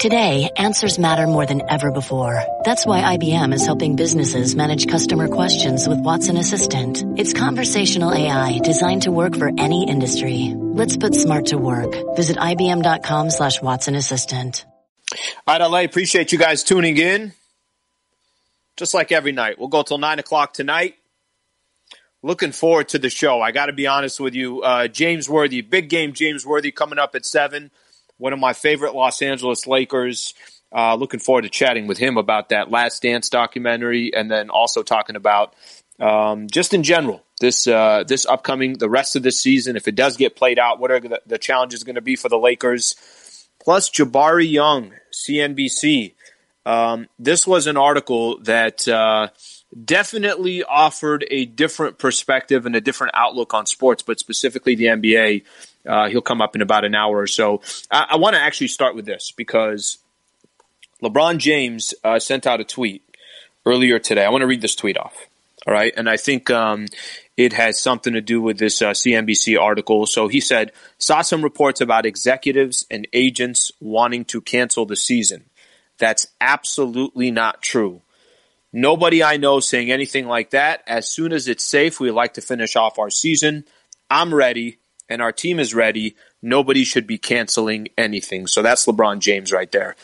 Today, answers matter more than ever before. That's why IBM is helping businesses manage customer questions with Watson Assistant. It's conversational AI designed to work for any industry. Let's put smart to work. Visit IBM.com/Watson Assistant. All right, LA, appreciate you guys tuning in. Just like every night. We'll go till 9 o'clock tonight. Looking forward to the show. I got to be honest with you. James Worthy, big game James Worthy coming up at 7. One of my favorite Los Angeles Lakers. Looking forward to chatting with him about that Last Dance documentary, and then also talking about just in general this upcoming, the rest of this season. If it does get played out, what are the challenges going to be for the Lakers? Plus Jabari Young, CNBC. This was an article that definitely offered a different perspective and a different outlook on sports, but specifically the NBA. He'll come up in about an hour or so. I want to actually start with this because LeBron James sent out a tweet earlier today. I want to read this tweet off. All right. And I think it has something to do with this CNBC article. So he said, saw some reports about executives and agents wanting to cancel the season. That's absolutely not true. Nobody I know saying anything like that. As soon as it's safe, we like to finish off our season. I'm ready. And our team is ready. Nobody should be canceling anything. So that's LeBron James right there.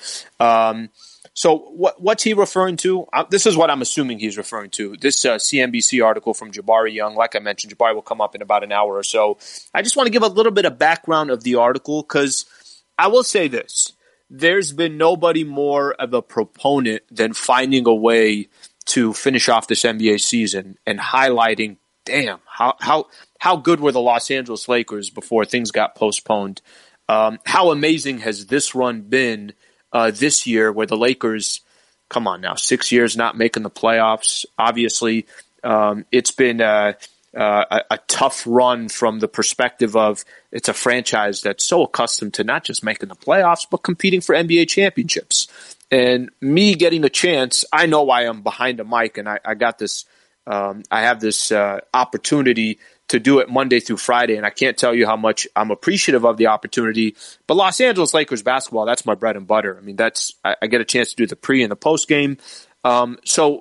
So what's he referring to? This is what I'm assuming he's referring to. This CNBC article from Jabari Young. Like I mentioned, Jabari will come up in about an hour or so. I just want to give a little bit of background of the article because I will say this. There's been nobody more of a proponent than finding a way to finish off this NBA season and highlighting, damn, how good were the Los Angeles Lakers before things got postponed? How amazing has this run been this year where the Lakers, come on now, 6 years not making the playoffs? Obviously, it's been a tough run from the perspective of it's a franchise that's so accustomed to not just making the playoffs, but competing for NBA championships. And me getting a chance, I know why I'm behind a mic, and I got this, I have this opportunity to do it Monday through Friday, and I can't tell you how much I'm appreciative of the opportunity. But Los Angeles Lakers basketball, that's my bread and butter. I mean, I get a chance to do the pre and the post game. So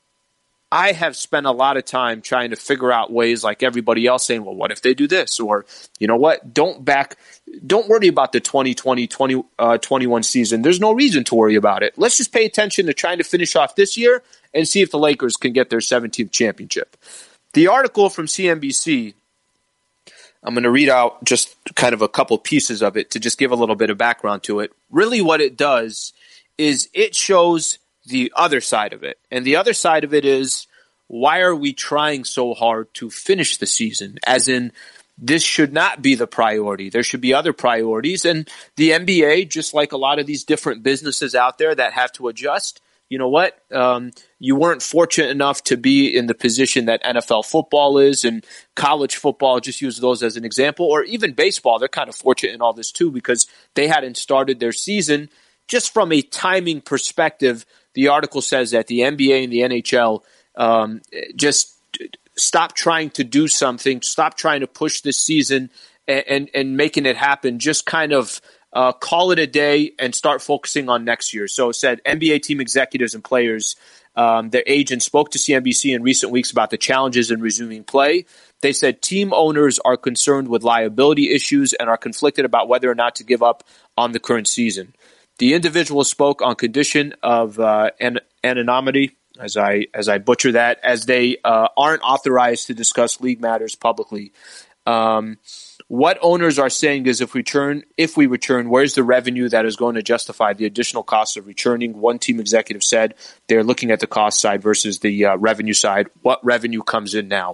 I have spent a lot of time trying to figure out ways like everybody else saying, well, what if they do this? Or, you know what, don't worry about the 2020-21 season. There's no reason to worry about it. Let's just pay attention to trying to finish off this year and see if the Lakers can get their 17th championship. The article from CNBC, I'm going to read out just kind of a couple pieces of it to just give a little bit of background to it. Really what it does is it shows the other side of it. And the other side of it is, why are we trying so hard to finish the season? As in, this should not be the priority. There should be other priorities. And the NBA, just like a lot of these different businesses out there that have to adjust, you know what? You weren't fortunate enough to be in the position that NFL football is, and college football, just use those as an example, or even baseball. They're kind of fortunate in all this too because they hadn't started their season. Just from a timing perspective, the article says that the NBA and the NHL just stop trying to do something, stop trying to push this season and making it happen. Just kind of call it a day and start focusing on next year. So it said NBA team executives and players, their agents spoke to CNBC in recent weeks about the challenges in resuming play. They said team owners are concerned with liability issues and are conflicted about whether or not to give up on the current season. The individual spoke on condition of anonymity, as I butcher that, as they aren't authorized to discuss league matters publicly. What owners are saying is if we return, where's the revenue that is going to justify the additional costs of returning? One team executive said they're looking at the cost side versus the revenue side. What revenue comes in now?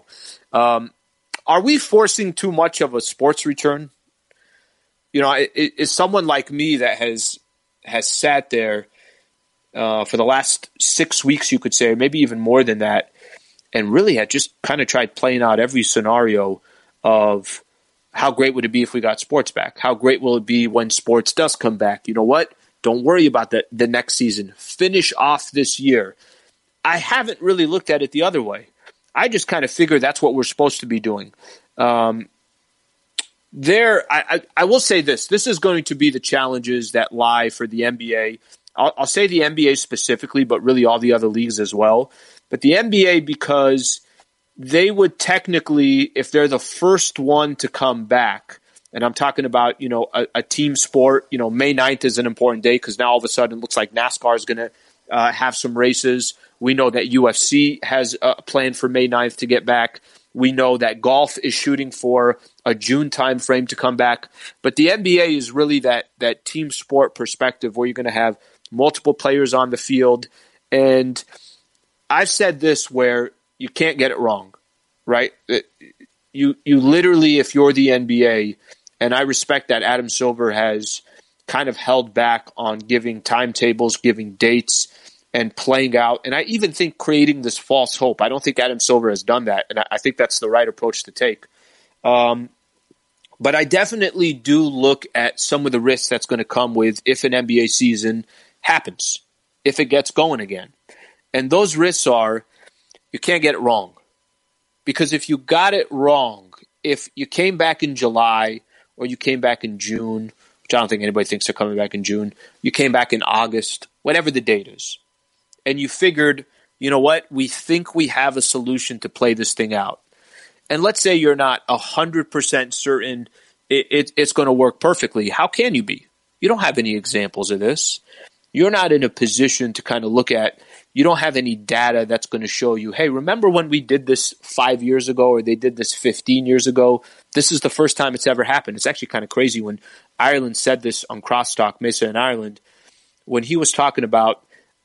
Are we forcing too much of a sports return? You know, is someone like me that has sat there for the last 6 weeks, you could say, maybe even more than that, and really had just kind of tried playing out every scenario of how great would it be if we got sports back? How great will it be when sports does come back? You know what? Don't worry about the next season. Finish off this year. I haven't really looked at it the other way. I just kind of figure that's what we're supposed to be doing. I will say this. This is going to be the challenges that lie for the NBA. I'll say the NBA specifically, but really all the other leagues as well. But the NBA, because they would technically, if they're the first one to come back, and I'm talking about, a team sport, May 9th is an important day because now all of a sudden it looks like NASCAR is going to have some races. We know that UFC has a plan for May 9th to get back. We know that golf is shooting for a June time frame to come back. But the NBA is really that team sport perspective where you're going to have multiple players on the field. And I've said this where you can't get it wrong, right? You literally, if you're the NBA, and I respect that Adam Silver has kind of held back on giving timetables, giving dates, and playing out. And I even think creating this false hope. I don't think Adam Silver has done that, and I think that's the right approach to take. But I definitely do look at some of the risks that's going to come with if an NBA season happens, if it gets going again. And those risks are you can't get it wrong. Because if you got it wrong, if you came back in July or you came back in June, which I don't think anybody thinks they're coming back in June, you came back in August, whatever the date is, and you figured, you know what, we think we have a solution to play this thing out. And let's say you're not 100% certain it's going to work perfectly. How can you be? You don't have any examples of this. You're not in a position to kind of look at, you don't have any data that's going to show you, hey, remember when we did this 5 years ago or they did this 15 years ago? This is the first time it's ever happened. It's actually kind of crazy when Ireland said this on Crosstalk, Mesa in Ireland, when he was talking about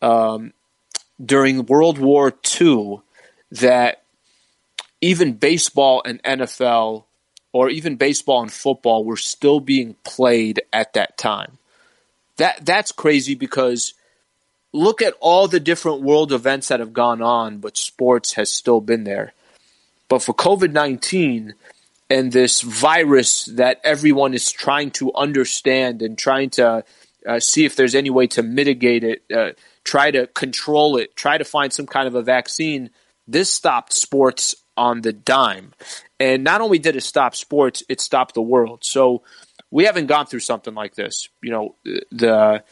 during World War II that even baseball and NFL or even baseball and football were still being played at that time. That's crazy because look at all the different world events that have gone on, but sports has still been there. But for COVID-19 and this virus that everyone is trying to understand and trying to see if there's any way to mitigate it, try to control it, try to find some kind of a vaccine, this stopped sports on the dime. And not only did it stop sports, it stopped the world. So we haven't gone through something like this. The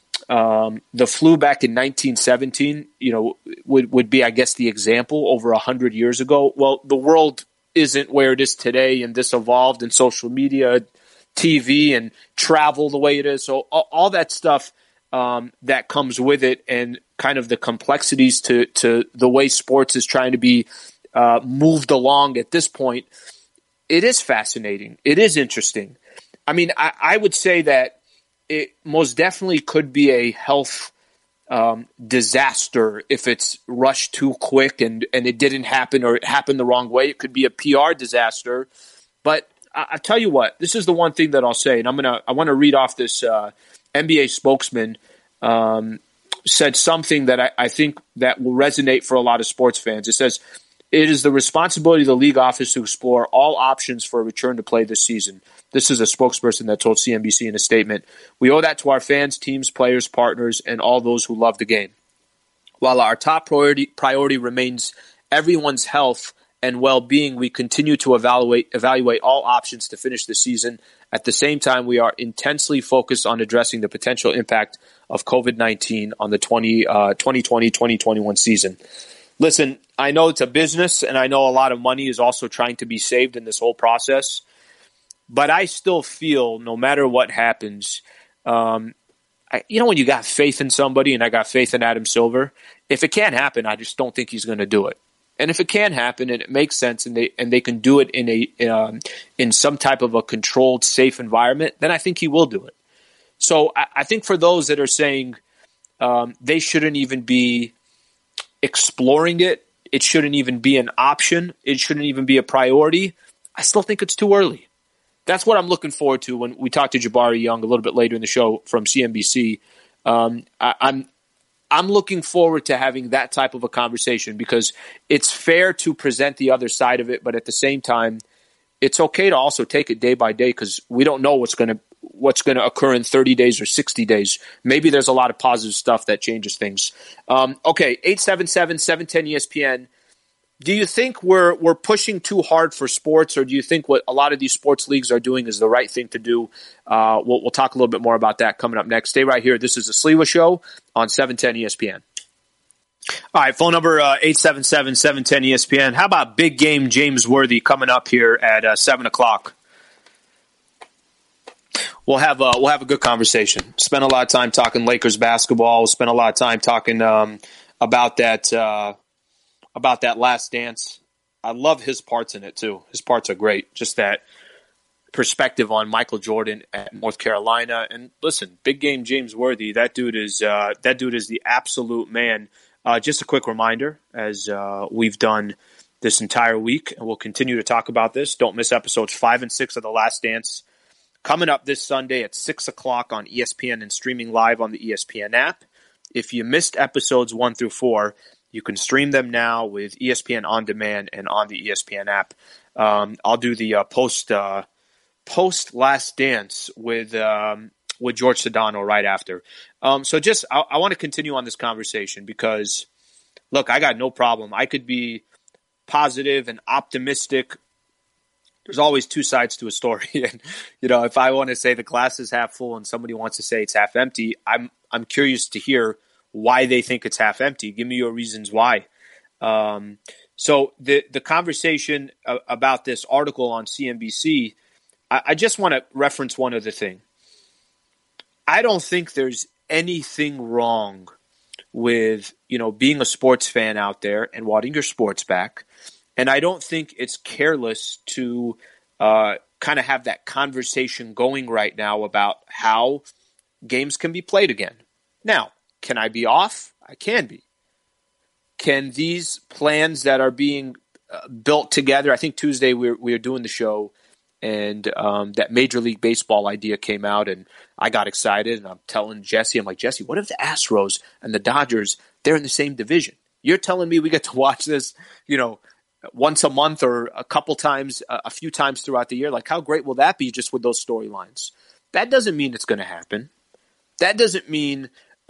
flu back in 1917, would be, I guess, the example over 100 years ago. Well, the world isn't where it is today, and this evolved in social media, TV, and travel the way it is. So all that stuff that comes with it and kind of the complexities to the way sports is trying to be moved along at this point, it is fascinating. It is interesting. I mean, I would say that it most definitely could be a health disaster if it's rushed too quick and it didn't happen or it happened the wrong way. It could be a PR disaster. But I tell you what, this is the one thing that I'll say, and I want to read off this NBA spokesman said something that I think that will resonate for a lot of sports fans. It says, "It is the responsibility of the league office to explore all options for a return to play this season." This is a spokesperson that told CNBC in a statement. "We owe that to our fans, teams, players, partners, and all those who love the game. While our top priority remains everyone's health and well-being, we continue to evaluate all options to finish the season. At the same time, we are intensely focused on addressing the potential impact of COVID-19 on the 2020-2021 season." Listen, I know it's a business, and I know a lot of money is also trying to be saved in this whole process. But I still feel no matter what happens, when you got faith in somebody, and I got faith in Adam Silver, if it can't happen, I just don't think he's going to do it. And if it can happen and it makes sense and they can do it in some type of a controlled, safe environment, then I think he will do it. So I think for those that are saying they shouldn't even be exploring it, it shouldn't even be an option, it shouldn't even be a priority, I still think it's too early. That's what I'm looking forward to when we talk to Jabari Young a little bit later in the show from CNBC. I'm looking forward to having that type of a conversation because it's fair to present the other side of it, but at the same time, it's okay to also take it day by day because we don't know what's going to occur in 30 days or 60 days. Maybe there's a lot of positive stuff that changes things. Okay, 877-710-ESPN. Do you think we're pushing too hard for sports, or do you think what a lot of these sports leagues are doing is the right thing to do? We'll talk a little bit more about that coming up next. Stay right here. This is the Sliwa Show on 710 ESPN. All right, phone number 877-710 ESPN. How about big game James Worthy coming up here at 7 o'clock? We'll have a good conversation. Spend a lot of time talking Lakers basketball. We'll spend a lot of time talking about that Last Dance. I love his parts in it too. His parts are great. Just that perspective on Michael Jordan at North Carolina. And listen, big game James Worthy. That dude is the absolute man. Just a quick reminder, as we've done this entire week, and we'll continue to talk about this. Don't miss episodes 5 and 6 of The Last Dance coming up this Sunday at 6 o'clock on ESPN and streaming live on the ESPN app. If you missed episodes 1 through 4, you can stream them now with ESPN On Demand and on the ESPN app. I'll do the post Last Dance with George Sedano right after. So just I want to continue on this conversation because, look, I got no problem. I could be positive and optimistic. There's always two sides to a story. And, if I want to say the glass is half full and somebody wants to say it's half empty, I'm curious to hear why they think it's half empty. Give me your reasons why. So the conversation about this article on CNBC, I just want to reference one other thing. I don't think there's anything wrong with, being a sports fan out there and wanting your sports back. And I don't think it's careless to kind of have that conversation going right now about how games can be played again. Now, can I be off? I can be. Can these plans that are being built together? I think Tuesday we were doing the show, and that Major League Baseball idea came out, and I got excited. And I'm telling Jesse, I'm like, Jesse, what if the Astros and the Dodgers, they're in the same division? You're telling me we get to watch this, once a month or a couple times, a few times throughout the year? Like, how great will that be just with those storylines? That doesn't mean it's going to happen. That doesn't mean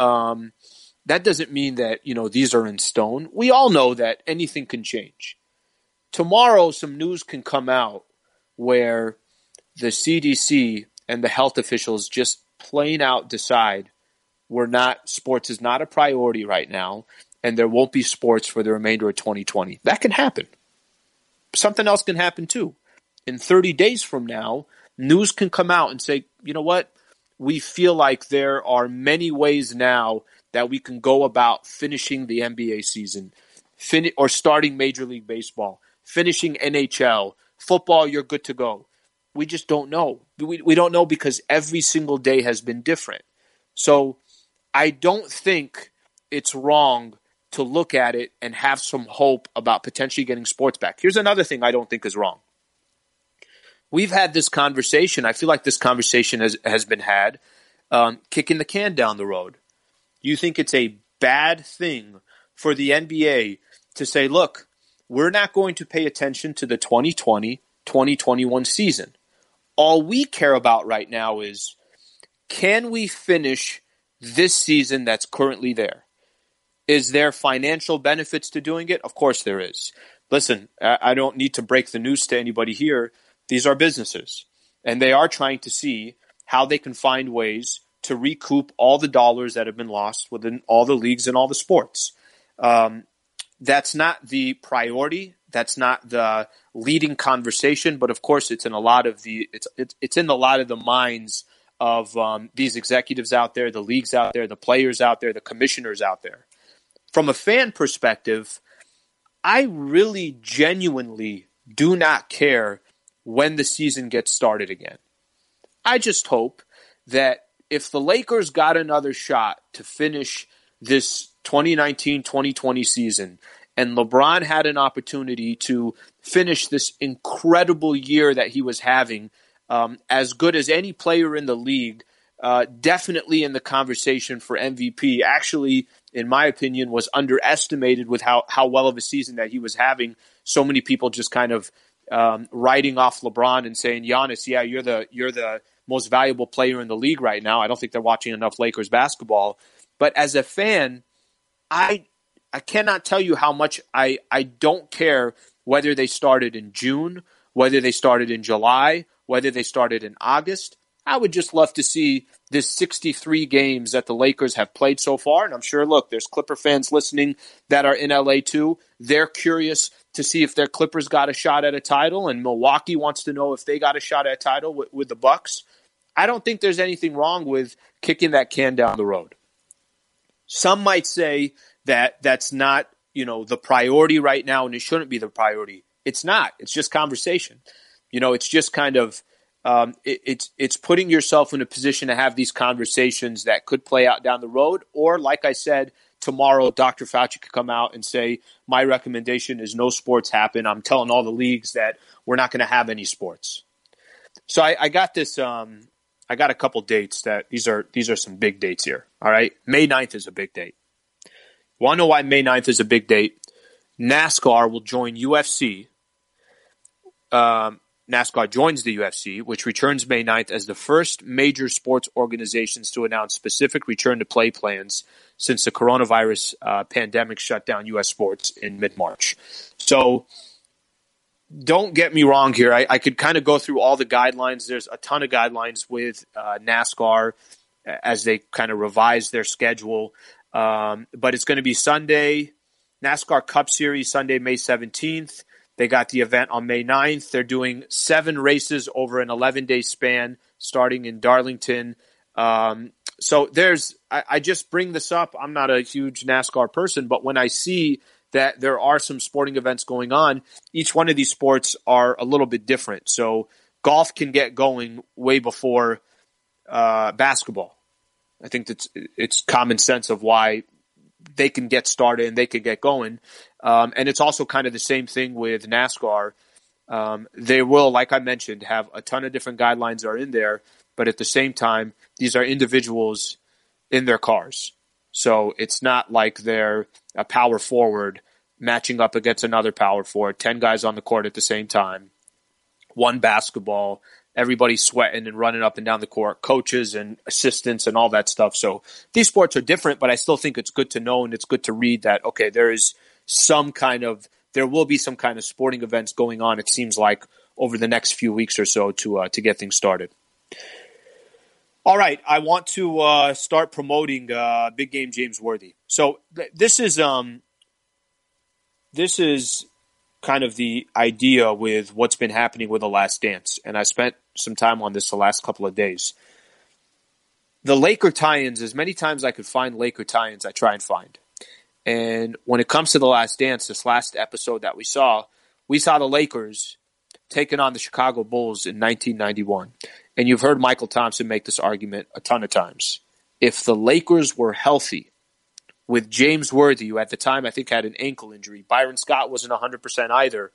that, these are in stone. We all know that anything can change. Tomorrow, some news can come out where the CDC and the health officials just plain out decide sports is not a priority right now, and there won't be sports for the remainder of 2020. That can happen. Something else can happen too. In 30 days from now, news can come out and say, you know what? We feel like there are many ways now that we can go about finishing the NBA season, or starting Major League Baseball, finishing NHL, football, you're good to go. We just don't know. We don't know because every single day has been different. So I don't think it's wrong to look at it and have some hope about potentially getting sports back. Here's another thing I don't think is wrong. We've had this conversation. I feel like this conversation has been had, kicking the can down the road. You think it's a bad thing for the NBA to say, look, we're not going to pay attention to the 2020-2021 season. All we care about right now is, can we finish this season that's currently there? Is there financial benefits to doing it? Of course there is. Listen, I don't need to break the news to anybody here. These are businesses, and they are trying to see how they can find ways to recoup all the dollars that have been lost within all the leagues and all the sports. That's not the priority. That's not the leading conversation. But of course, it's in a lot of the minds of these executives out there, the leagues out there, the players out there, the commissioners out there. From a fan perspective, I really genuinely do not care when the season gets started again. I just hope that if the Lakers got another shot to finish this 2019-2020 season, and LeBron had an opportunity to finish this incredible year that he was having, as good as any player in the league, definitely in the conversation for MVP, actually, in my opinion, was underestimated with how well of a season that he was having. So many people just kind of writing off LeBron and saying, Giannis, yeah, you're the most valuable player in the league right now. I don't think they're watching enough Lakers basketball. But as a fan, I I cannot tell you how much I don't care whether they started in June, whether they started in July, whether they started in August. I would just love to see this 63 games that the Lakers have played so far. And I'm sure, look, there's Clipper fans listening that are in LA too. They're curious to see if their Clippers got a shot at a title, and Milwaukee wants to know if they got a shot at a title with the Bucks. I don't think there's anything wrong with kicking that can down the road. Some might say that that's not, the priority right now, and it shouldn't be the priority. It's not. It's just conversation. It's just kind of it's putting yourself in a position to have these conversations that could play out down the road. Or, like I said, tomorrow Dr. Fauci could come out and say, my recommendation is no sports happen. I'm telling all the leagues that we're not going to have any sports. So I got this. I got a couple dates that these are some big dates here. All right. May 9th is a big date. Want to know why May 9th is a big date? NASCAR will join UFC. NASCAR joins the UFC, which returns May 9th as the first major sports organizations to announce specific return-to-play plans since the coronavirus pandemic shut down U.S. sports in mid-March. So don't get me wrong here. I could kind of go through all the guidelines. There's a ton of guidelines with NASCAR as they kind of revise their schedule. But it's going to be Sunday, NASCAR Cup Series, Sunday, May 17th. They got the event on May 9th. They're doing 7 races over an 11-day span starting in Darlington. So I just bring this up. I'm not a huge NASCAR person, but when I see that there are some sporting events going on, each one of these sports are a little bit different. So golf can get going way before basketball. I think it's common sense of why they can get started and they can get going. And it's also kind of the same thing with NASCAR. They will, like I mentioned, have a ton of different guidelines are in there, but at the same time, these are individuals in their cars. So it's not like they're a power forward matching up against another power forward, 10 guys on the court at the same time, one basketball, everybody sweating and running up and down the court, coaches and assistants and all that stuff. So these sports are different, but I still think it's good to know and it's good to read that, okay, there will be some kind of sporting events going on, it seems like, over the next few weeks or so to get things started. All right, I want to start promoting Big Game James Worthy. So this is kind of the idea with what's been happening with The Last Dance, and I spent some time on this the last couple of days. The Laker tie-ins, as many times I could find Laker tie-ins, I try and find. And when it comes to The Last Dance, this last episode that we saw the Lakers taking on the Chicago Bulls in 1991. And you've heard Michael Thompson make this argument a ton of times. If the Lakers were healthy, with James Worthy, who at the time I think had an ankle injury, Byron Scott wasn't 100% either.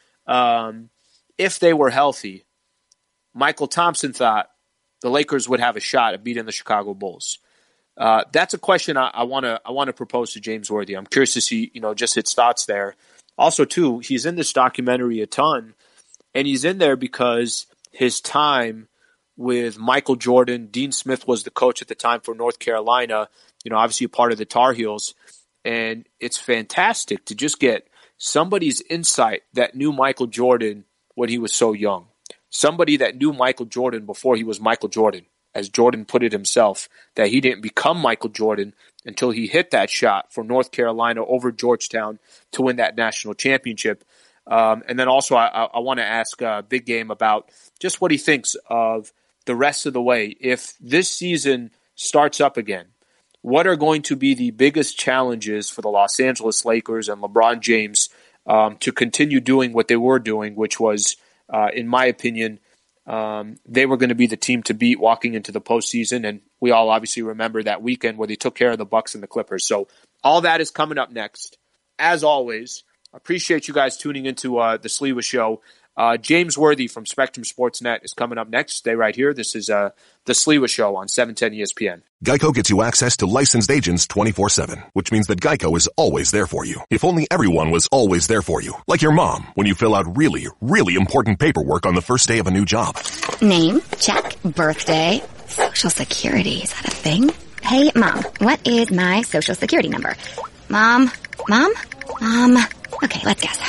If they were healthy, Michael Thompson thought the Lakers would have a shot at beating the Chicago Bulls. That's a question I want to propose to James Worthy. I'm curious to see, just his thoughts there. Also, too, he's in this documentary a ton, and he's in there because his time with Michael Jordan, Dean Smith was the coach at the time for North Carolina, obviously a part of the Tar Heels, and it's fantastic to just get somebody's insight that knew Michael Jordan when he was so young. Somebody that knew Michael Jordan before he was Michael Jordan, as Jordan put it himself, that he didn't become Michael Jordan until he hit that shot for North Carolina over Georgetown to win that national championship. And then also I want to ask Big Game about just what he thinks of the rest of the way. If this season starts up again, what are going to be the biggest challenges for the Los Angeles Lakers and LeBron James to continue doing what they were doing, which was, in my opinion, they were going to be the team to beat walking into the postseason, and we all obviously remember that weekend where they took care of the Bucks and the Clippers. So all that is coming up next. As always, appreciate you guys tuning into the Sliwa Show. James Worthy from Spectrum Sportsnet is coming up next. Stay right here. This is the Sliwa Show on 710 ESPN. Geico gets you access to licensed agents 24/7, which means that Geico is always there for you. If only everyone was always there for you. Like your mom, when you fill out really, really important paperwork on the first day of a new job. Name? Check. Birthday? Social Security. Is that a thing? Hey, Mom, what is my Social Security number? Mom? Okay, let's guess.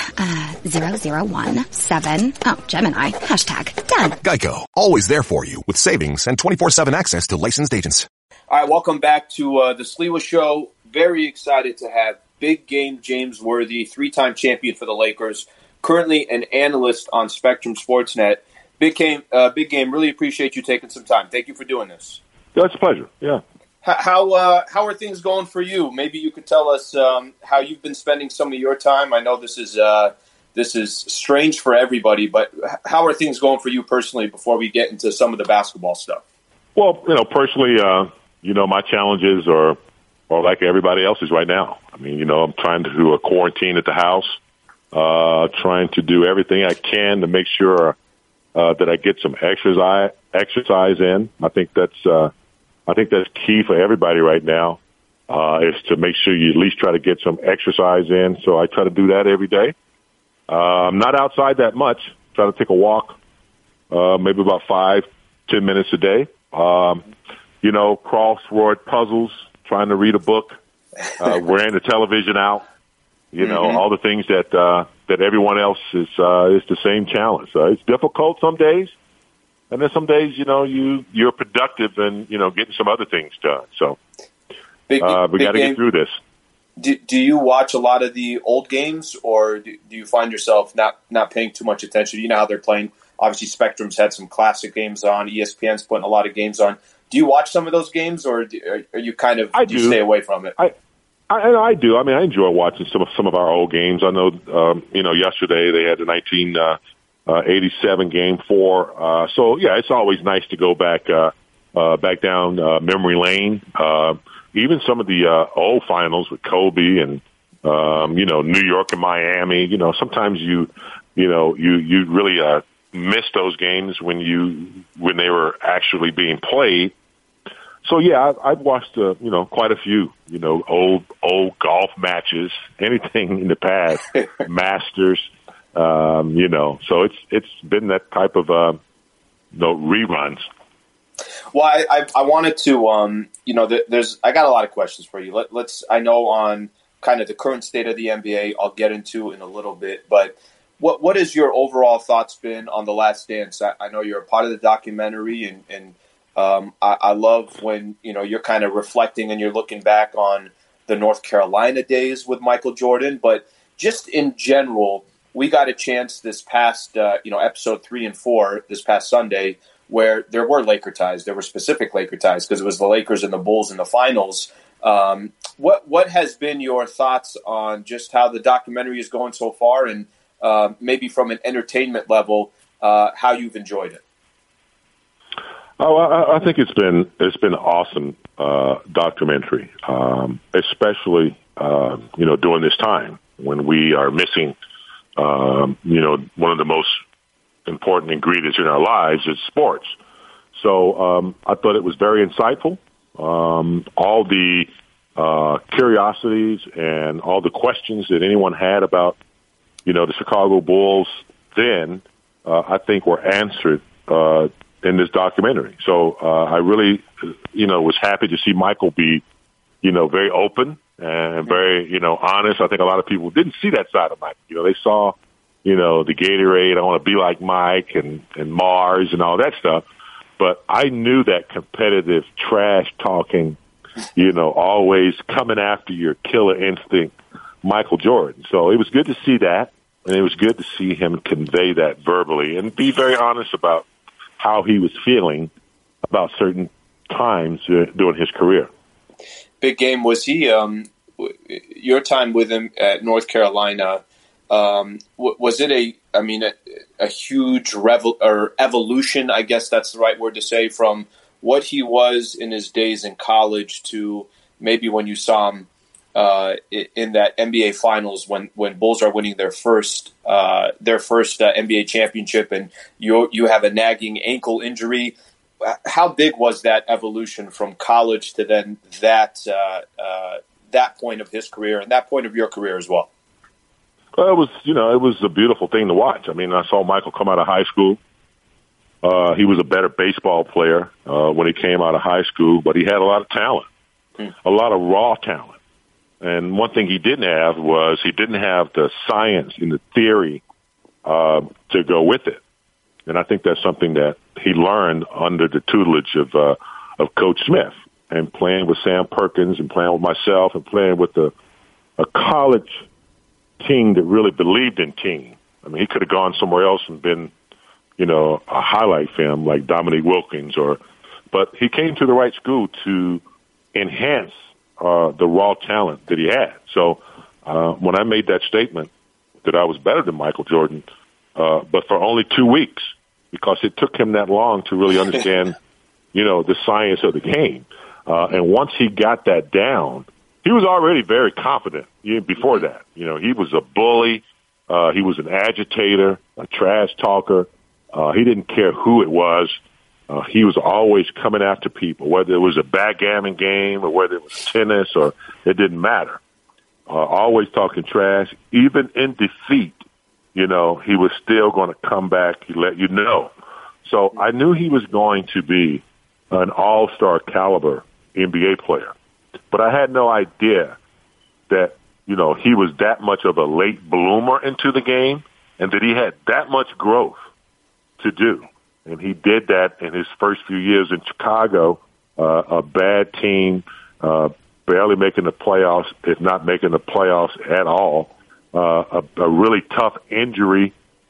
0017. Oh, Gemini. Hashtag. Done. Geico. Always there for you with savings and 24/7 access to licensed agents. All right, welcome back to the Sliwa Show. Very excited to have Big Game James Worthy, three-time champion for the Lakers, currently an analyst on Spectrum Sportsnet. Big Game, really appreciate you taking some time. Thank you for doing this. That's a pleasure, yeah. How are things going for you? Maybe you could tell us how you've been spending some of your time. I know this is strange for everybody, but how are things going for you personally before we get into some of the basketball stuff? Well, personally, my challenges are like everybody else's right now. I mean, I'm trying to do a quarantine at the house, trying to do everything I can to make sure that I get some exercise in. I think that's key for everybody right now, is to make sure you at least try to get some exercise in. So I try to do that every day. I'm not outside that much. Try to take a walk, maybe about 5-10 minutes a day. Crossword puzzles, trying to read a book, wearing the television out, all the things that everyone else is the same challenge. It's difficult some days. And then some days, you're productive and, getting some other things done. So we got to get through this. Do you watch a lot of the old games, or do you find yourself not paying too much attention? You know how they're playing. Obviously, Spectrum's had some classic games on. ESPN's putting a lot of games on. Do you watch some of those games, or are you kind of do you stay away from it? I do. I mean, I enjoy watching some of our old games. I know, yesterday they had the 1987 Game 4. So yeah, it's always nice to go back down memory lane. Even some of the old finals with Kobe and New York and Miami. Sometimes you really miss those games when they were actually being played. So yeah, I've watched quite a few old golf matches, anything in the past, Masters. So it's been that type of reruns. Well, I wanted to I got a lot of questions for you. I know on kind of the current state of the NBA, I'll get into in a little bit, but what is your overall thoughts been on The Last Dance? I know you're a part of the documentary, and I love when you're kind of reflecting and you're looking back on the North Carolina days with Michael Jordan, but just in general. We got a chance this past, episode 3 and 4 this past Sunday, where there were Laker ties. There were specific Laker ties because it was the Lakers and the Bulls in the finals. What has been your thoughts on just how the documentary is going so far, and maybe from an entertainment level, how you've enjoyed it? Oh, I think it's been awesome documentary, especially during this time when we are missing. One of the most important ingredients in our lives is sports. So I thought it was very insightful. All the curiosities and all the questions that anyone had about, the Chicago Bulls then, I think were answered in this documentary. So I really, was happy to see Michael be, very open and very, honest. I think a lot of people didn't see that side of Mike. They saw, the Gatorade, I want to be like Mike and Mars and all that stuff. But I knew that competitive trash talking, always coming after your killer instinct, Michael Jordan. So it was good to see that. And it was good to see him convey that verbally and be very honest about how he was feeling about certain times during his career. Big Game, was he, your time with him at North Carolina, was it a huge evolution, I guess that's the right word to say, from what he was in his days in college to maybe when you saw him in that NBA Finals when Bulls are winning their first NBA championship, and you have a nagging ankle injury. How big was that evolution from college to then that point of his career and that point of your career as well? Well, it was a beautiful thing to watch. I mean, I saw Michael come out of high school. He was a better baseball player when he came out of high school, but he had a lot of talent, a lot of raw talent. And one thing he didn't have was he didn't have the science and the theory to go with it. And I think that's something that he learned under the tutelage of Coach Smith, and playing with Sam Perkins and playing with myself and playing with a college team that really believed in team. I mean, he could have gone somewhere else and been, a highlight film like Dominique Wilkins, but he came to the right school to enhance the raw talent that he had. So when I made that statement that I was better than Michael Jordan, but for only 2 weeks, because it took him that long to really understand, the science of the game. And once he got that down, he was already very confident before that. He was a bully. He was an agitator, a trash talker. He didn't care who it was. He was always coming after people, whether it was a backgammon game or whether it was tennis, or it didn't matter. Always talking trash. Even in defeat, he was still going to come back. He let you know. So I knew he was going to be an all-star caliber NBA player. But I had no idea that, he was that much of a late bloomer into the game and that he had that much growth to do. And he did that in his first few years in Chicago, a bad team, barely making the playoffs, if not making the playoffs at all, a really tough injury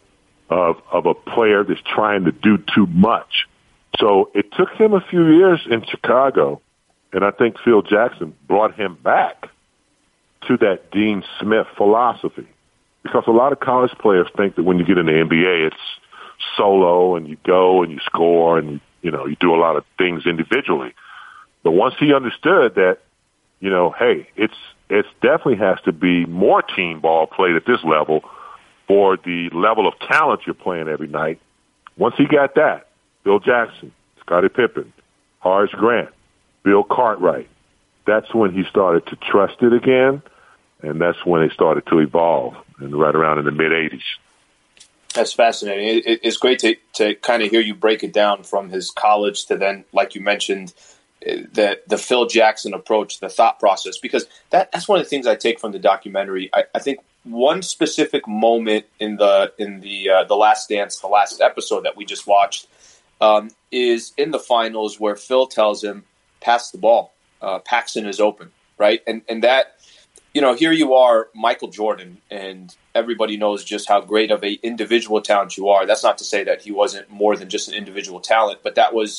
of a player that's trying to do too much. So it took him a few years in Chicago, and I think Phil Jackson brought him back to that Dean Smith philosophy. Because a lot of college players think that when you get in the NBA, it's solo and you go and you score and, you do a lot of things individually. But once he understood that, hey, it's definitely has to be more team ball played at this level for the level of talent you're playing every night. Once he got that, Phil Jackson, Scottie Pippen, Horace Grant, Bill Cartwright, that's when he started to trust it again, and that's when it started to evolve, and right around in the mid-'80s. That's fascinating. It's great to kind of hear you break it down from his college to then, like you mentioned, the Phil Jackson approach, the thought process, because that's one of the things I take from the documentary. I think one specific moment in the Last Dance, the last episode that we just watched, is in the finals where Phil tells him, pass the ball. Paxson is open, right? And that, here you are, Michael Jordan, and everybody knows just how great of an individual talent you are. That's not to say that he wasn't more than just an individual talent, but that was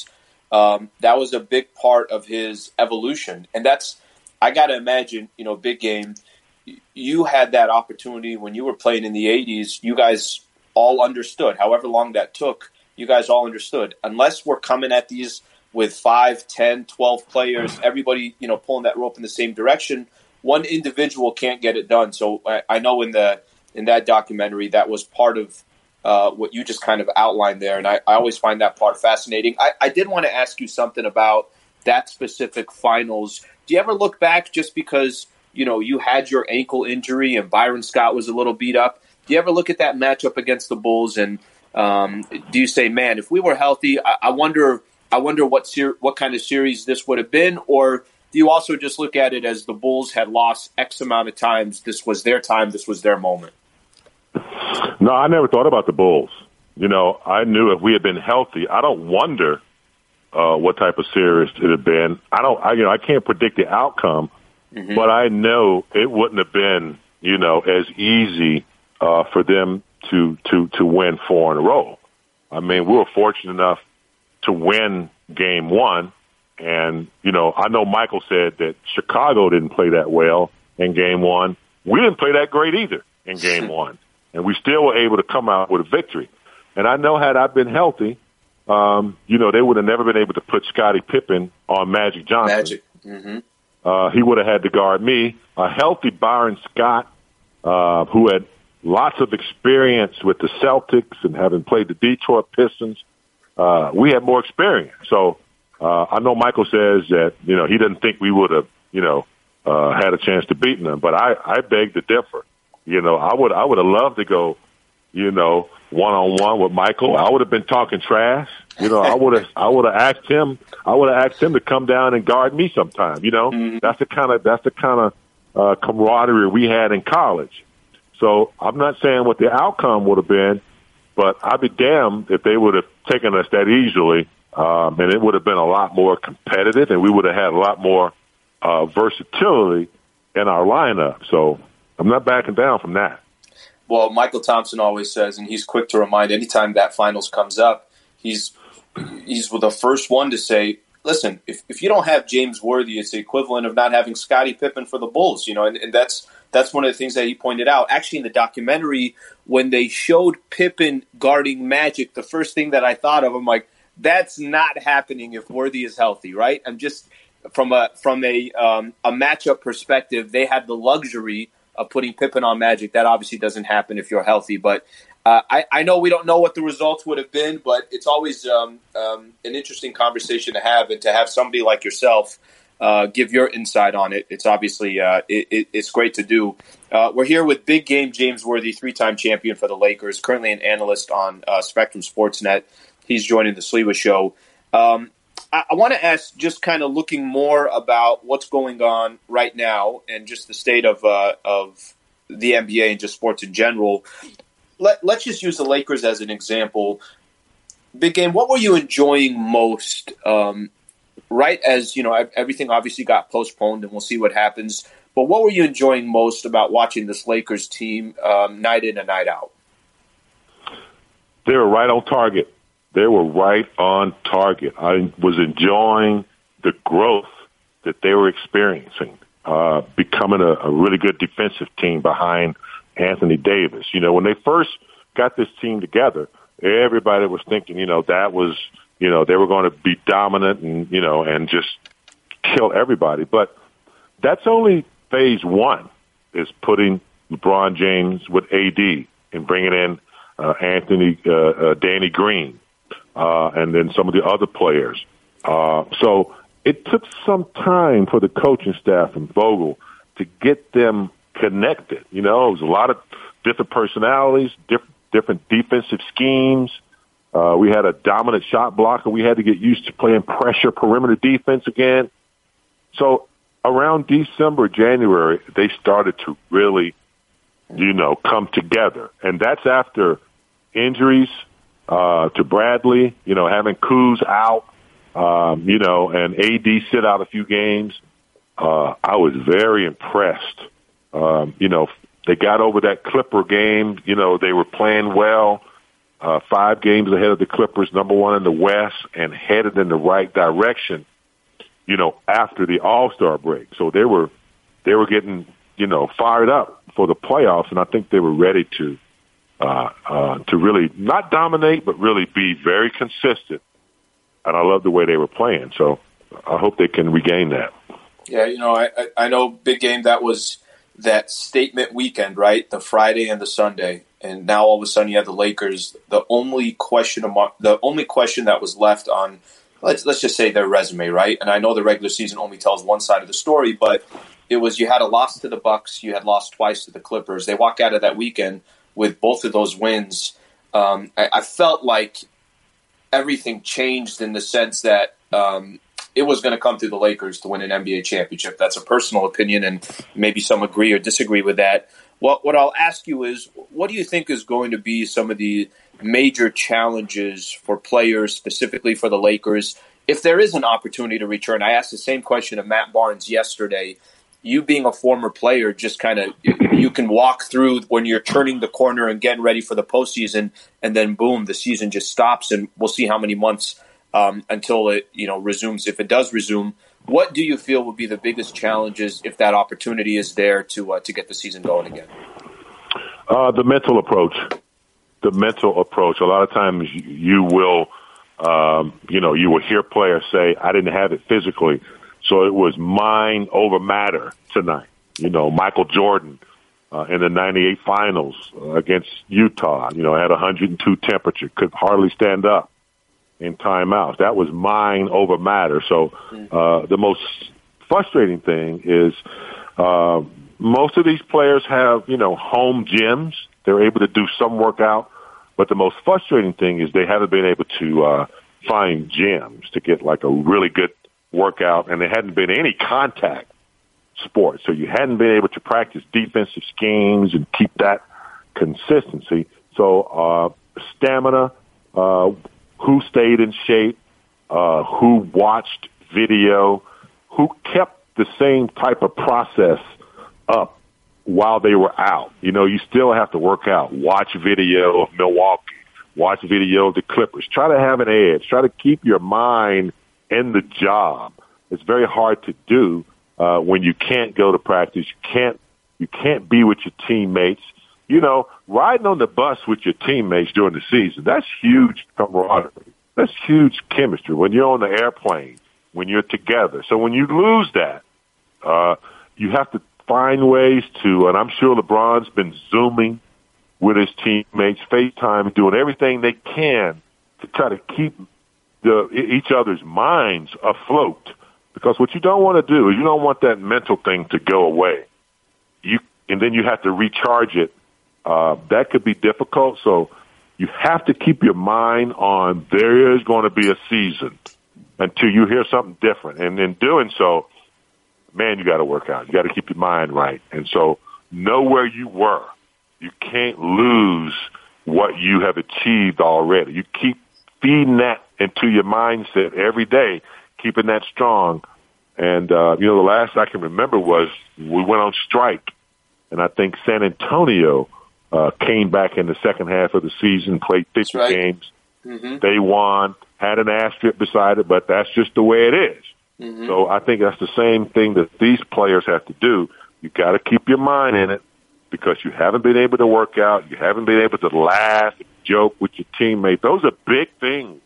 a big part of his evolution. And I got to imagine, big game, you had that opportunity when you were playing in the 80s. You guys all understood, however long that took, you guys all understood. Unless we're coming at these with 5, 10, 12 players, everybody, pulling that rope in the same direction, one individual can't get it done. So I know in that documentary, that was part of what you just kind of outlined there. And I always find that part fascinating. I did want to ask you something about that specific finals. Do you ever look back, just because, you had your ankle injury and Byron Scott was a little beat up? Do you ever look at that matchup against the Bulls and do you say, man, if we were healthy, I wonder what kind of series this would have been? Or do you also just look at it as the Bulls had lost X amount of times? This was their time. This was their moment. No, I never thought about the Bulls. I knew if we had been healthy, I don't wonder what type of series it had been. I can't predict the outcome, but I know it wouldn't have been, as easy for them to win 4 in a row. I mean, we were fortunate enough to win game 1. And, I know Michael said that Chicago didn't play that well in game 1. We didn't play that great either in game 1. And we still were able to come out with a victory. And I know had I been healthy, they would have never been able to put Scottie Pippen on Magic Johnson. Magic. Mm-hmm. He would have had to guard me. A healthy Byron Scott, who had lots of experience with the Celtics and having played the Detroit Pistons, we had more experience. So I know Michael says that, he doesn't think we would have, had a chance to beat them. But I beg to differ. I would have loved to go, one-on-one with Michael. I would have been talking trash. I would have asked him to come down and guard me sometime. That's the kind of camaraderie we had in college. So I'm not saying what the outcome would have been, but I'd be damned if they would have taken us that easily, and it would have been a lot more competitive, and we would have had a lot more versatility in our lineup. So I'm not backing down from that. Well, Michael Thompson always says, and he's quick to remind anytime that finals comes up, he's the first one to say, listen, if you don't have James Worthy, it's the equivalent of not having Scottie Pippen for the Bulls, and that's one of the things that he pointed out. Actually, in the documentary, when they showed Pippen guarding Magic, the first thing that I thought of, I'm like, that's not happening if Worthy is healthy, right? I'm just from a matchup perspective, they had the luxury of putting Pippen on Magic. That obviously doesn't happen if you're healthy, but I know we don't know what the results would have been, but it's always an interesting conversation to have, and to have somebody like yourself give your insight on it. It's obviously it's great to do. We're here with Big Game James Worthy, 3-time champion for the Lakers, currently an analyst on Spectrum Sportsnet. He's joining the Sliwa Show. I want to ask, just kind of looking more about what's going on right now and just the state of the NBA and just sports in general. Let's just use the Lakers as an example. Big Game, what were you enjoying most? Right as everything obviously got postponed, and we'll see what happens. But what were you enjoying most about watching this Lakers team night in and night out? They were right on target. They were right on target. I was enjoying the growth that they were experiencing, becoming a really good defensive team behind Anthony Davis. When they first got this team together, everybody was thinking, that was, they were going to be dominant and, and just kill everybody. But that's only phase one, is putting LeBron James with AD and bringing in Danny Green, and then some of the other players. So it took some time for the coaching staff and Vogel to get them connected. It was a lot of different personalities, different defensive schemes. We had a dominant shot blocker. We had to get used to playing pressure perimeter defense again. So around December, January, they started to really, come together. And that's after injuries to Bradley, having Kuz out, and AD sit out a few games. I was very impressed. They got over that Clipper game. They were playing well, 5 games ahead of the Clippers, number one in the West, and headed in the right direction, after the All-Star break. So they were getting, fired up for the playoffs, and I think they were ready to really not dominate, but really be very consistent. And I love the way they were playing. So I hope they can regain that. Yeah, I know, Big Game, that was that statement weekend, right? The Friday and the Sunday. And now all of a sudden you have the Lakers. The only question that was left on, let's just say, their resume, right? And I know the regular season only tells one side of the story, but it was, you had a loss to the Bucks, you had lost twice to the Clippers. They walked out of that weekend with both of those wins. I felt like everything changed in the sense that it was going to come through the Lakers to win an NBA championship. That's a personal opinion, and maybe some agree or disagree with that. What I'll ask you is, what do you think is going to be some of the major challenges for players, specifically for the Lakers, if there is an opportunity to return? I asked the same question of Matt Barnes yesterday. You being a former player, just kind of, you can walk through when you're turning the corner and getting ready for the postseason, and then boom, the season just stops, and we'll see how many months until it resumes, if it does resume. What do you feel would be the biggest challenges if that opportunity is there to get the season going again? The mental approach. A lot of times you will, you will hear players say, "I didn't have it physically, so it was mind over matter tonight." Michael Jordan in the '98 finals against Utah, had 102 temperature, could hardly stand up in timeouts. That was mind over matter. So the most frustrating thing is most of these players have, home gyms. They're able to do some workout. But the most frustrating thing is they haven't been able to find gyms to get like a really good workout, and there hadn't been any contact sport. So you hadn't been able to practice defensive schemes and keep that consistency. So stamina, who stayed in shape, who watched video, who kept the same type of process up while they were out. You know, you still have to work out. Watch video of Milwaukee. Watch video of the Clippers. Try to have an edge. Try to keep your mind in the job. It's very hard to do when you can't go to practice. You can't be with your teammates. You know, riding on the bus with your teammates during the season, that's huge camaraderie. That's huge chemistry when you're on the airplane, when you're together. So when you lose that, you have to find ways to, and I'm sure LeBron's been Zooming with his teammates, FaceTime, doing everything they can to try to keep each other's minds afloat. Because what you don't want to do is you don't want that mental thing to go away. And then you have to recharge it. That could be difficult. So you have to keep your mind on there is going to be a season until you hear something different. And in doing so, man, you got to work out. You got to keep your mind right. And so know where you were. You can't lose what you have achieved already. You keep feeding that into your mindset every day, keeping that strong. And, the last I can remember was we went on strike. And I think San Antonio came back in the second half of the season, played 50 games. Mm-hmm. They won, had an asterisk beside it, but that's just the way it is. Mm-hmm. So I think that's the same thing that these players have to do. You got to keep your mind in it because you haven't been able to work out. You haven't been able to laugh and joke with your teammates. Those are big things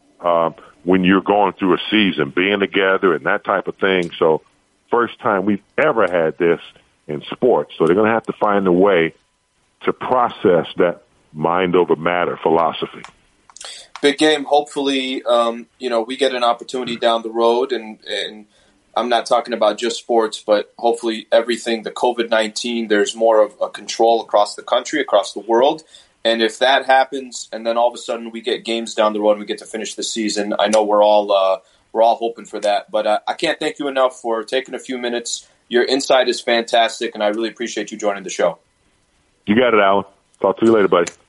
when you're going through a season, being together and that type of thing. So first time we've ever had this in sports. So they're going to have to find a way to process that mind over matter philosophy. Big game. Hopefully, we get an opportunity down the road, and I'm not talking about just sports, but hopefully everything, the COVID-19, there's more of a control across the country, across the world. And if that happens, and then all of a sudden we get games down the road and we get to finish the season, I know we're all hoping for that. But I can't thank you enough for taking a few minutes. Your insight is fantastic, and I really appreciate you joining the show. You got it, Alan. Talk to you later, buddy.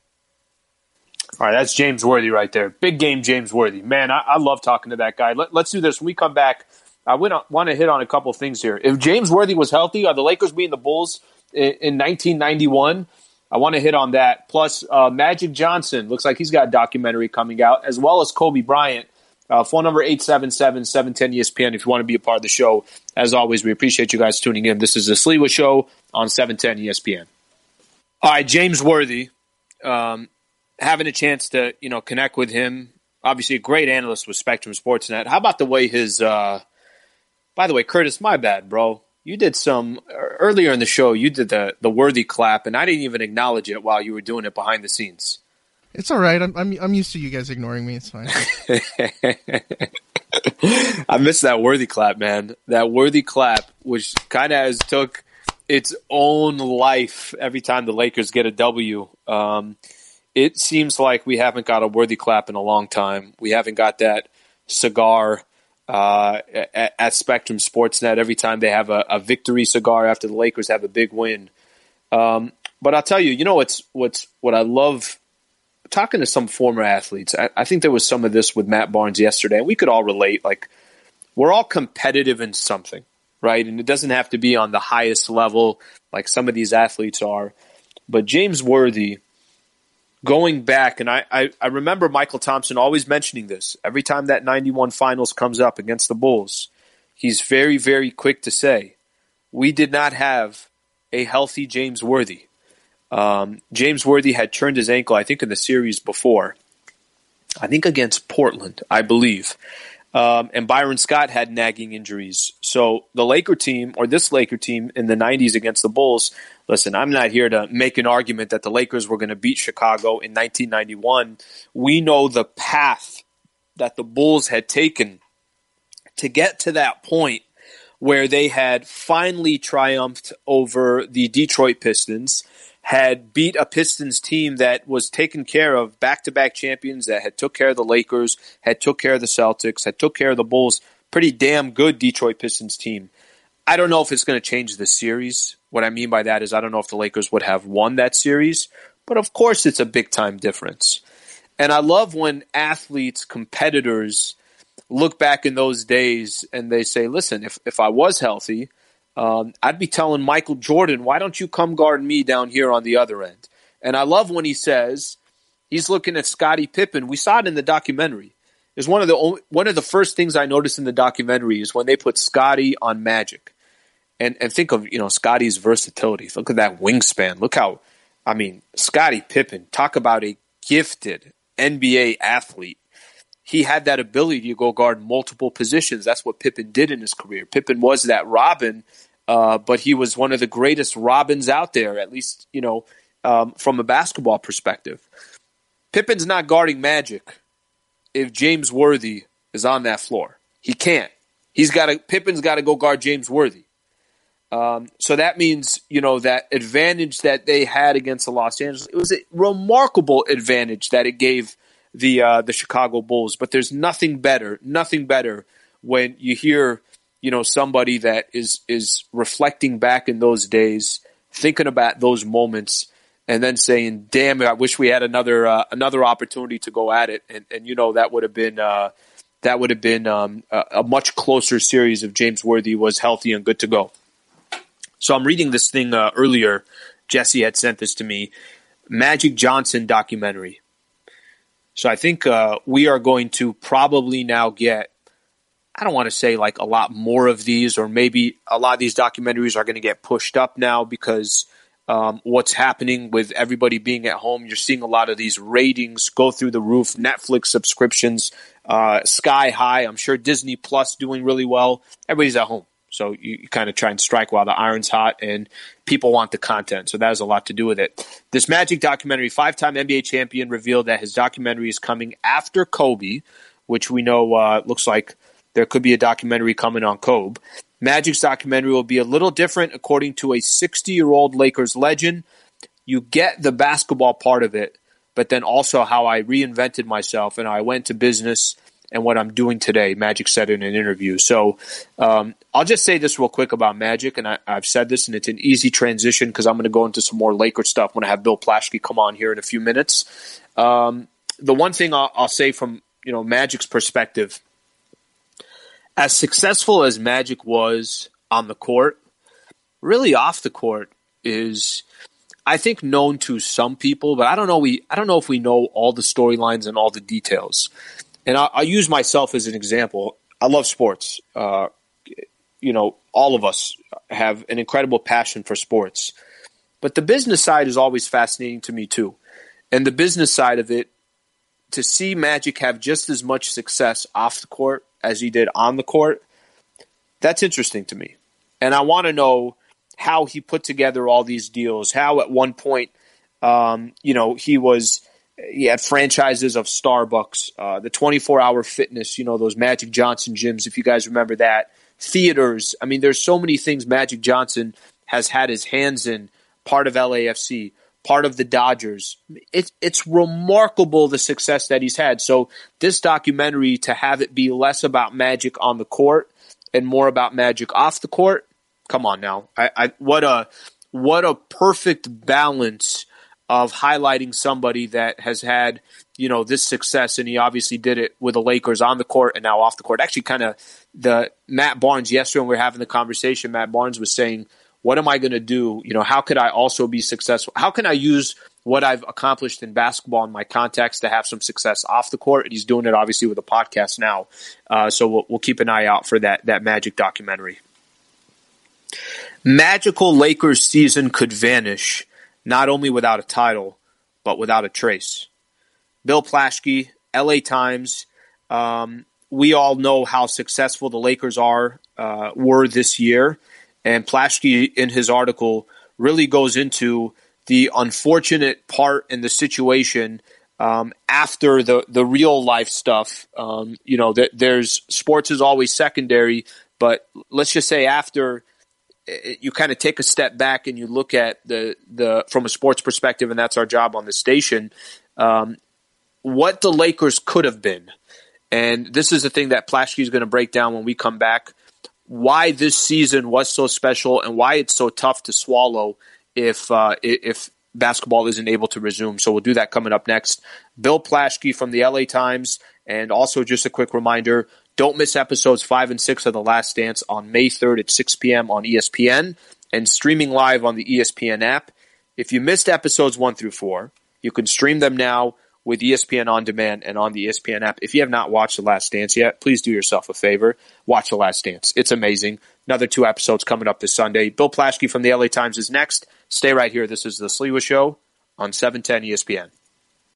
All right, that's James Worthy right there. Big game James Worthy. Man, I love talking to that guy. Let's do this. When we come back, I want to hit on a couple of things here. If James Worthy was healthy, are the Lakers beating the Bulls in 1991? I want to hit on that. Plus, Magic Johnson, looks like he's got a documentary coming out, as well as Kobe Bryant. Phone number 877-710-ESPN if you want to be a part of the show. As always, we appreciate you guys tuning in. This is the Sliwa Show on 710 ESPN. All right, James Worthy, having a chance to connect with him. Obviously, a great analyst with Spectrum Sportsnet. How about the way his? By the way, Curtis, my bad, bro. You did some earlier in the show. You did the Worthy clap, and I didn't even acknowledge it while you were doing it behind the scenes. It's all right. I'm used to you guys ignoring me. It's fine. I missed that Worthy clap, man. That Worthy clap, which kind of has took its own life every time the Lakers get a W. It seems like we haven't got a Worthy clap in a long time. We haven't got that cigar at Spectrum Sportsnet every time they have a victory cigar after the Lakers have a big win. But I'll tell you, what I love talking to some former athletes. I think there was some of this with Matt Barnes yesterday, and we could all relate. Like, we're all competitive in something, right? And it doesn't have to be on the highest level like some of these athletes are. But James Worthy, going back, and I remember Michael Thompson always mentioning this. Every time that 91 finals comes up against the Bulls, he's very, very quick to say, we did not have a healthy James Worthy. James Worthy had turned his ankle, I think, in the series before. I think against Portland, I believe. And Byron Scott had nagging injuries. So the Laker team, or this Laker team in the 90s against the Bulls, listen, I'm not here to make an argument that the Lakers were going to beat Chicago in 1991. We know the path that the Bulls had taken to get to that point where they had finally triumphed over the Detroit Pistons, had beat a Pistons team that was taken care of, back-to-back champions that had took care of the Lakers, had took care of the Celtics, had took care of the Bulls. Pretty damn good Detroit Pistons team. I don't know if it's going to change the series. What I mean by that is I don't know if the Lakers would have won that series, but of course it's a big-time difference. And I love when athletes, competitors, look back in those days and they say, listen, if I was healthy, I'd be telling Michael Jordan, why don't you come guard me down here on the other end? And I love when he says, he's looking at Scottie Pippen. We saw it in the documentary. It's one of the first things I noticed in the documentary is when they put Scottie on Magic. And think of, Scottie's versatility. Look at that wingspan. Look how, Scottie Pippen, talk about a gifted NBA athlete. He had that ability to go guard multiple positions. That's what Pippen did in his career. Pippen was that Robin, but he was one of the greatest Robins out there, at least, from a basketball perspective. Pippen's not guarding Magic if James Worthy is on that floor. He can't. Pippen's got to go guard James Worthy. So that means, that advantage that they had against the Los Angeles, it was a remarkable advantage that it gave the Chicago Bulls. But there's nothing better when you hear, somebody that is reflecting back in those days, thinking about those moments, and then saying, "Damn, I wish we had another opportunity to go at it." And that would have been a much closer series if James Worthy was healthy and good to go. So I'm reading this thing earlier. Jesse had sent this to me. Magic Johnson documentary. So I think we are going to probably now get, I don't want to say like a lot more of these, or maybe a lot of these documentaries are going to get pushed up now because what's happening with everybody being at home. You're seeing a lot of these ratings go through the roof. Netflix subscriptions sky high. I'm sure Disney Plus doing really well. Everybody's at home. So you kind of try and strike while the iron's hot, and people want the content. So that has a lot to do with it. This Magic documentary, 5-time NBA champion, revealed that his documentary is coming after Kobe, which we know looks like there could be a documentary coming on Kobe. Magic's documentary will be a little different, according to a 60-year-old Lakers legend. You get the basketball part of it, but then also how I reinvented myself and I went to business and what I'm doing today, Magic said in an interview. So I'll just say this real quick about Magic, and I've said this, and it's an easy transition because I'm going to go into some more Laker stuff when I have Bill Plaschke come on here in a few minutes. The one thing I'll say from Magic's perspective, as successful as Magic was on the court, really off the court is, I think, known to some people, but I don't know if we know all the storylines and all the details. And I'll use myself as an example. I love sports. All of us have an incredible passion for sports. But the business side is always fascinating to me too. And the business side of it, to see Magic have just as much success off the court as he did on the court, that's interesting to me. And I want to know how he put together all these deals, how at one point, he had franchises of Starbucks, the 24-hour fitness, those Magic Johnson gyms, if you guys remember that, theaters. I mean, there's so many things Magic Johnson has had his hands in, part of LAFC, part of the Dodgers. It's remarkable the success that he's had. So this documentary, to have it be less about Magic on the court and more about Magic off the court, come on now. What a perfect balance of highlighting somebody that has had, this success, and he obviously did it with the Lakers on the court and now off the court. Actually, kind of the Matt Barnes, yesterday when we were having the conversation, Matt Barnes was saying, what am I going to do? How could I also be successful? How can I use what I've accomplished in basketball and my contacts to have some success off the court? And he's doing it obviously with a podcast now. So we'll keep an eye out for that Magic documentary. Magical Lakers season could vanish, not only without a title, but without a trace. Bill Plaschke, LA Times. We all know how successful the Lakers were this year. And Plaschke, in his article, really goes into the unfortunate part in the situation after the real life stuff. There's sports is always secondary, but let's just say after you kind of take a step back and you look at the from a sports perspective, and that's our job on the station, what the Lakers could have been. And this is the thing that Plaschke is going to break down when we come back. why this season was so special and why it's so tough to swallow if basketball isn't able to resume. So we'll do that coming up next. Bill Plaschke from the LA Times, and also just a quick reminder, don't miss episodes 5 and 6 of The Last Dance on May 3rd at 6 p.m. on ESPN and streaming live on the ESPN app. If you missed episodes 1 through 4, you can stream them now with ESPN On Demand and on the ESPN app. If you have not watched The Last Dance yet, please do yourself a favor. Watch The Last Dance. It's amazing. Another 2 episodes coming up this Sunday. Bill Plaschke from the LA Times is next. Stay right here. This is The Sliwa Show on 710 ESPN.